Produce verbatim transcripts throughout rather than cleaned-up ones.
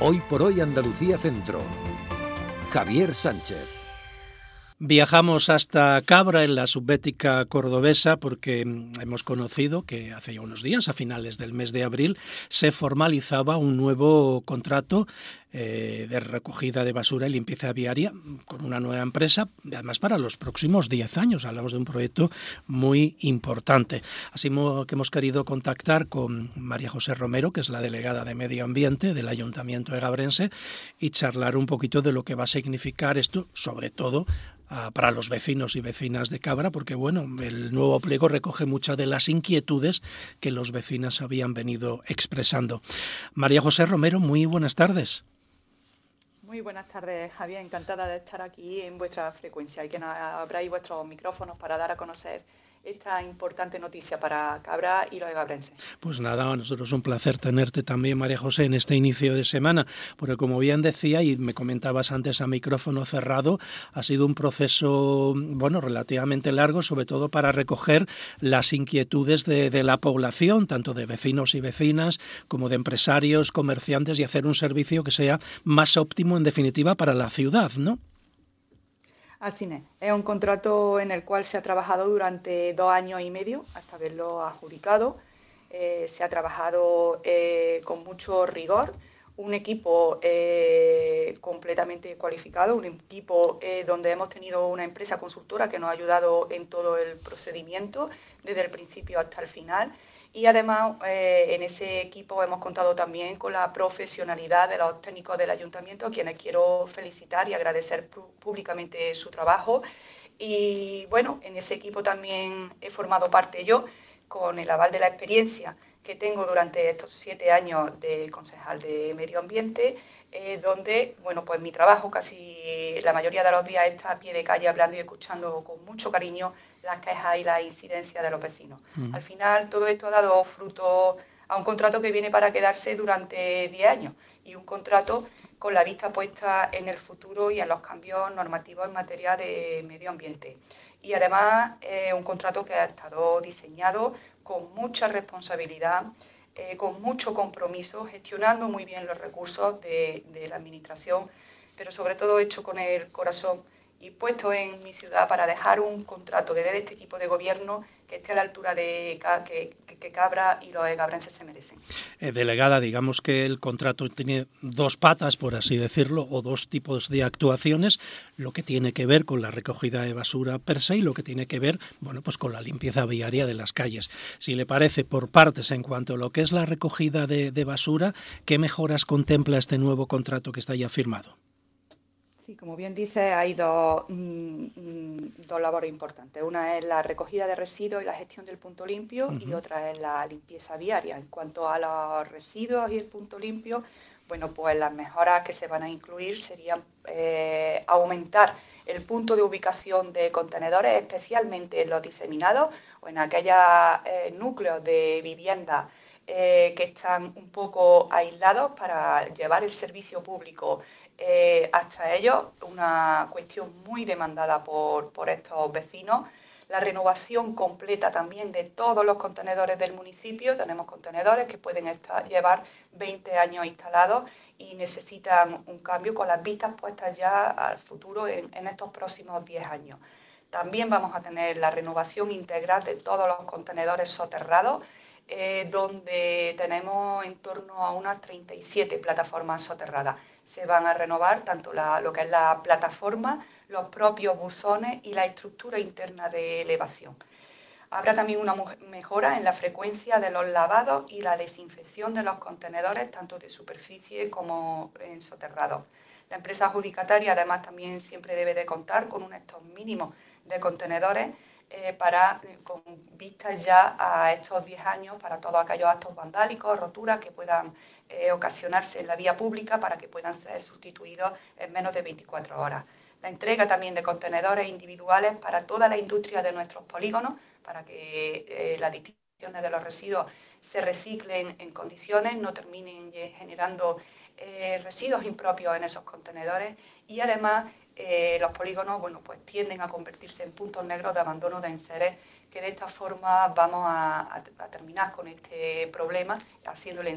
Hoy por hoy Andalucía Centro. Javier Sánchez. Viajamos hasta Cabra, en la subbética cordobesa, porque hemos conocido que hace ya unos días, a finales del mes de abril, se formalizaba un nuevo contrato eh, de recogida de basura y limpieza viaria con una nueva empresa, además para los próximos diez años. Hablamos de un proyecto muy importante. Así que hemos querido contactar con María José Romero, que es la delegada de Medio Ambiente del Ayuntamiento egabrense, y charlar un poquito de lo que va a significar esto, sobre todo para los vecinos y vecinas de Cabra, porque bueno, el nuevo pliego recoge muchas de las inquietudes que los vecinos habían venido expresando. María José Romero, muy buenas tardes. Muy buenas tardes, Javier. Encantada de estar aquí en vuestra frecuencia y que nos abráis vuestros micrófonos para dar a conocer esta importante noticia para Cabra y los egabrenses. Pues nada, a nosotros es un placer tenerte también, María José, en este inicio de semana, porque como bien decía y me comentabas antes a micrófono cerrado, ha sido un proceso, bueno, relativamente largo, sobre todo para recoger las inquietudes de, de la población, tanto de vecinos y vecinas como de empresarios, comerciantes, y hacer un servicio que sea más óptimo, en definitiva, para la ciudad, ¿no? Así es. Es un contrato en el cual se ha trabajado durante dos años y medio hasta haberlo adjudicado. Eh, se ha trabajado eh, con mucho rigor, un equipo eh, completamente cualificado, un equipo eh, donde hemos tenido una empresa consultora que nos ha ayudado en todo el procedimiento, desde el principio hasta el final. Y además eh, en ese equipo hemos contado también con la profesionalidad de los técnicos del ayuntamiento, a quienes quiero felicitar y agradecer públicamente su trabajo. Y bueno, en ese equipo también he formado parte yo, con el aval de la experiencia que tengo durante estos siete años de concejal de Medio Ambiente, eh, donde, bueno, pues mi trabajo casi la mayoría de los días está a pie de calle, hablando y escuchando con mucho cariño las quejas y las incidencias de los vecinos. Mm. Al final, todo esto ha dado fruto a un contrato que viene para quedarse durante diez años, y un contrato con la vista puesta en el futuro y en los cambios normativos en materia de medio ambiente. Y además, eh, un contrato que ha estado diseñado con mucha responsabilidad, eh, con mucho compromiso, gestionando muy bien los recursos de, de la administración, pero sobre todo hecho con el corazón y puesto en mi ciudad para dejar un contrato desde este equipo de gobierno que esté a la altura de que, que, que Cabra y los egabrenses se merecen. Eh, delegada, digamos que el contrato tiene dos patas, por así decirlo, o dos tipos de actuaciones, lo que tiene que ver con la recogida de basura per se y lo que tiene que ver, bueno, pues con la limpieza viaria de las calles. Si le parece, por partes, en cuanto a lo que es la recogida de, de basura, ¿qué mejoras contempla este nuevo contrato que está ya firmado? Sí, como bien dice, hay dos, mm, dos labores importantes. Una es la recogida de residuos y la gestión del punto limpio, uh-huh. y otra es la limpieza viaria. En cuanto a los residuos y el punto limpio, bueno, pues las mejoras que se van a incluir serían eh, aumentar el punto de ubicación de contenedores, especialmente en los diseminados o en aquellos eh, núcleos de vivienda eh, que están un poco aislados, para llevar el servicio público Eh, hasta ellos, una cuestión muy demandada por, por estos vecinos. La renovación completa también de todos los contenedores del municipio. Tenemos contenedores que pueden estar, llevar veinte años instalados y necesitan un cambio, con las vistas puestas ya al futuro en, en estos próximos diez años. También vamos a tener la renovación integral de todos los contenedores soterrados, eh, donde tenemos en torno a unas treinta y siete plataformas soterradas. Se van a renovar tanto la, lo que es la plataforma, los propios buzones y la estructura interna de elevación. Habrá también una mejora en la frecuencia de los lavados y la desinfección de los contenedores, tanto de superficie como en soterrados. La empresa adjudicataria, además, también siempre debe de contar con un stock mínimo de contenedores eh, para, con vistas ya a estos diez años, para todos aquellos actos vandálicos, roturas que puedan Eh, ocasionarse en la vía pública, para que puedan ser sustituidos en menos de veinticuatro horas. La entrega también de contenedores individuales para toda la industria de nuestros polígonos, para que eh, las distinciones de los residuos se reciclen en condiciones, no terminen generando eh, residuos impropios en esos contenedores. Y además eh, los polígonos, bueno, pues tienden a convertirse en puntos negros de abandono de enseres, que de esta forma vamos a, a, a terminar con este problema, haciéndole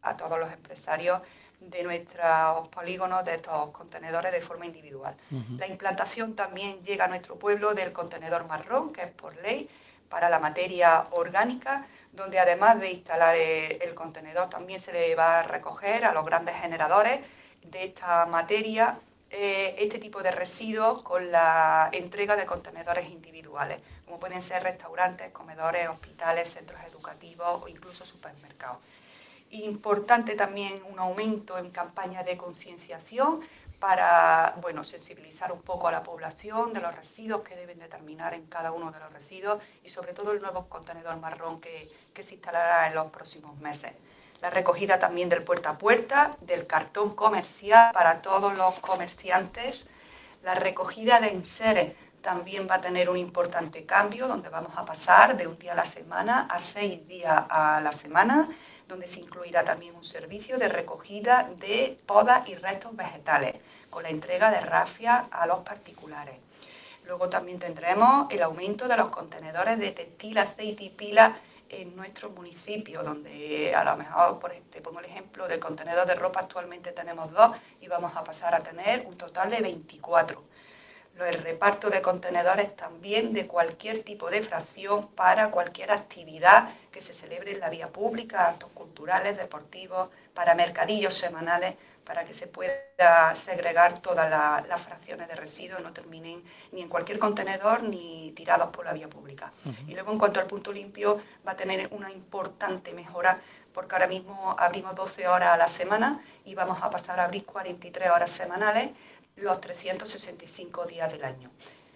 a todos los empresarios de nuestros polígonos, de estos contenedores de forma individual. Uh-huh. La implantación también llega a nuestro pueblo del contenedor marrón, que es por ley, para la materia orgánica, donde además de instalar el contenedor también se le va a recoger a los grandes generadores de esta materia eh, este tipo de residuos con la entrega de contenedores individuales, como pueden ser restaurantes, comedores, hospitales, centros educativos o incluso supermercados. Importante también un aumento en campañas de concienciación para, bueno, sensibilizar un poco a la población de los residuos que deben determinar en cada uno de los residuos y sobre todo el nuevo contenedor marrón que, que se instalará en los próximos meses. La recogida también del puerta a puerta, del cartón comercial para todos los comerciantes. La recogida de enseres también va a tener un importante cambio, donde vamos a pasar de un día a la semana a seis días a la semana, donde se incluirá también un servicio de recogida de podas y restos vegetales, con la entrega de rafias a los particulares. Luego también tendremos el aumento de los contenedores de textil, aceite y pila en nuestro municipio, donde a lo mejor, por ejemplo, te pongo el ejemplo del contenedor de ropa, actualmente tenemos dos y vamos a pasar a tener un total de veinticuatro. El reparto de contenedores también de cualquier tipo de fracción para cualquier actividad que se celebre en la vía pública, actos culturales, deportivos, para mercadillos semanales, para que se pueda segregar todas la, las fracciones de residuos, no terminen ni en cualquier contenedor ni tirados por la vía pública. Uh-huh. Y luego, en cuanto al punto limpio, va a tener una importante mejora, porque ahora mismo abrimos doce horas a la semana y vamos a pasar a abrir cuarenta y tres horas semanales los trescientos sesenta y cinco días del año.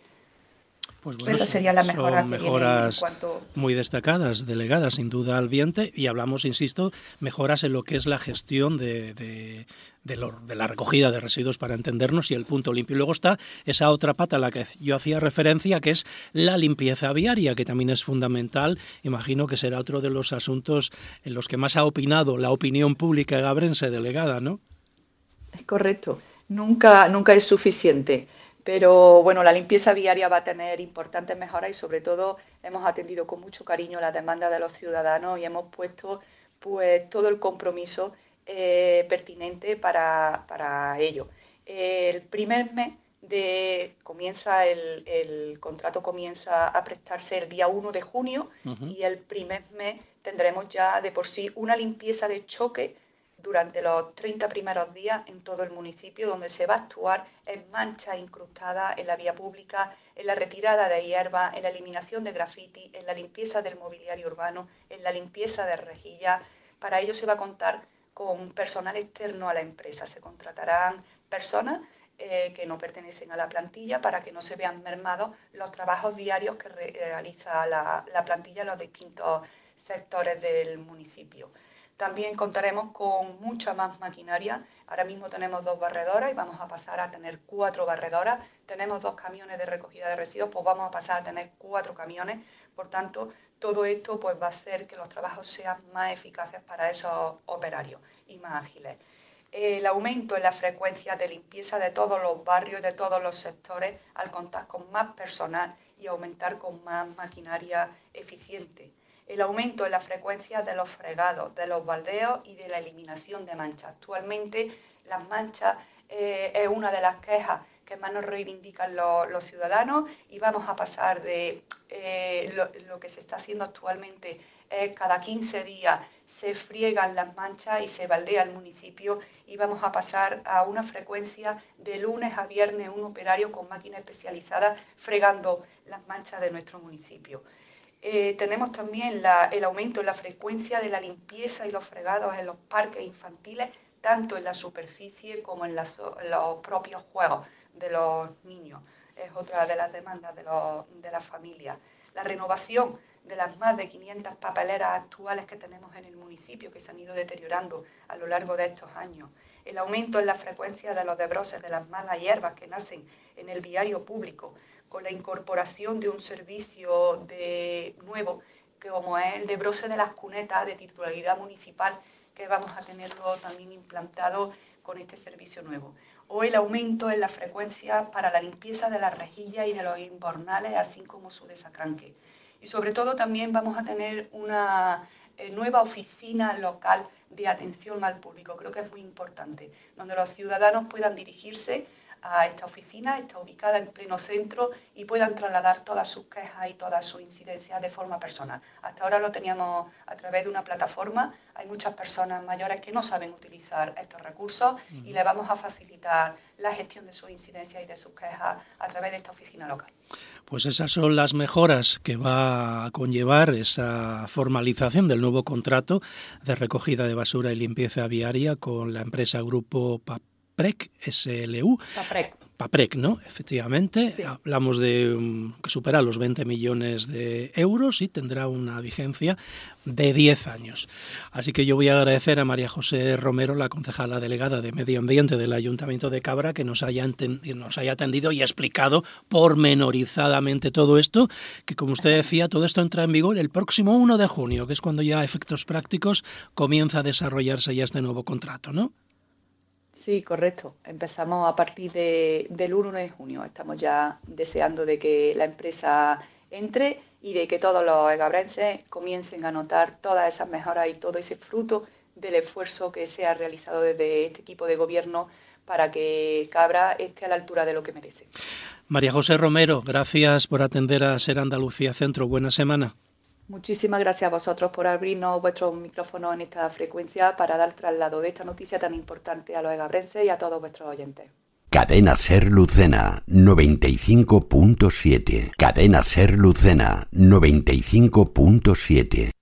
Pues bueno, esa sería la mejora son que mejoras en cuanto... muy destacadas, delegadas sin duda al ambiente, y hablamos, insisto, mejoras en lo que es la gestión de, de, de, lo, de la recogida de residuos, para entendernos, y el punto limpio. Y luego está esa otra pata a la que yo hacía referencia, que es la limpieza viaria, que también es fundamental. Imagino que será otro de los asuntos en los que más ha opinado la opinión pública gabrense, delegada, ¿no? Es correcto. Nunca, nunca es suficiente, pero bueno, la limpieza viaria va a tener importantes mejoras y sobre todo hemos atendido con mucho cariño las demandas de los ciudadanos y hemos puesto pues todo el compromiso eh, pertinente para, para ello. El primer mes de comienza el, el contrato comienza a prestarse el día uno de junio uh-huh. y el primer mes tendremos ya de por sí una limpieza de choque durante los treinta primeros días en todo el municipio, donde se va a actuar en manchas incrustadas en la vía pública, en la retirada de hierba, en la eliminación de grafiti, en la limpieza del mobiliario urbano, en la limpieza de rejillas. Para ello se va a contar con personal externo a la empresa. Se contratarán personas eh, que no pertenecen a la plantilla para que no se vean mermados los trabajos diarios que re- realiza la, la plantilla en los distintos sectores del municipio. También contaremos con mucha más maquinaria. Ahora mismo tenemos dos barredoras y vamos a pasar a tener cuatro barredoras. Tenemos dos camiones de recogida de residuos, pues vamos a pasar a tener cuatro camiones. Por tanto, todo esto pues va a hacer que los trabajos sean más eficaces para esos operarios y más ágiles. El aumento en la frecuencia de limpieza de todos los barrios, de todos los sectores, al contar con más personal y aumentar con más maquinaria eficiente. El aumento en la frecuencia de los fregados, de los baldeos y de la eliminación de manchas. Actualmente las manchas eh, es una de las quejas que más nos reivindican los, los ciudadanos y vamos a pasar de eh, lo, lo que se está haciendo actualmente es cada quince días se friegan las manchas y se baldea el municipio y vamos a pasar a una frecuencia de lunes a viernes un operario con máquina especializada fregando las manchas de nuestro municipio. Eh, tenemos también la, el aumento en la frecuencia de la limpieza y los fregados en los parques infantiles, tanto en la superficie como en, las, en los propios juegos de los niños. Es otra de las demandas de, los, de las familias. La renovación de las más de quinientas papeleras actuales que tenemos en el municipio, que se han ido deteriorando a lo largo de estos años. El aumento en la frecuencia de los desbroses de las malas hierbas que nacen en el viario público, con la incorporación de un servicio de nuevo, que como es el desbroce de las cunetas de titularidad municipal, que vamos a tenerlo también implantado con este servicio nuevo. O el aumento en la frecuencia para la limpieza de las rejillas y de los invernales, así como su desacranque. Y sobre todo también vamos a tener una eh, nueva oficina local de atención al público. Creo que es muy importante, donde los ciudadanos puedan dirigirse a esta oficina, está ubicada en pleno centro y puedan trasladar todas sus quejas y todas sus incidencias de forma personal. Hasta ahora lo teníamos a través de una plataforma. Hay muchas personas mayores que no saben utilizar estos recursos y les vamos a facilitar la gestión de sus incidencias y de sus quejas a través de esta oficina local. Pues esas son las mejoras que va a conllevar esa formalización del nuevo contrato de recogida de basura y limpieza viaria con la empresa Grupo Paprec S L U. Paprec. Paprec, ¿no? Efectivamente, sí. Hablamos de um, que supera los veinte millones de euros y tendrá una vigencia de diez años. Así que yo voy a agradecer a María José Romero, la concejala delegada de Medio Ambiente del Ayuntamiento de Cabra, que nos haya, enten- nos haya atendido y explicado pormenorizadamente todo esto, que como usted decía, todo esto entra en vigor el próximo uno de junio, que es cuando ya a efectos prácticos comienza a desarrollarse ya este nuevo contrato, ¿no? Sí, correcto. Empezamos a partir de, del uno de junio. Estamos ya deseando de que la empresa entre y de que todos los egabrenses comiencen a notar todas esas mejoras y todo ese fruto del esfuerzo que se ha realizado desde este equipo de gobierno para que Cabra esté a la altura de lo que merece. María José Romero, gracias por atender a Ser Andalucía Centro. Buena semana. Muchísimas gracias a vosotros por abrirnos vuestros micrófonos en esta frecuencia para dar traslado de esta noticia tan importante a los egabrenses y a todos vuestros oyentes. Cadena Ser Lucena noventa y cinco punto siete. Cadena Ser Lucena noventa y cinco punto siete.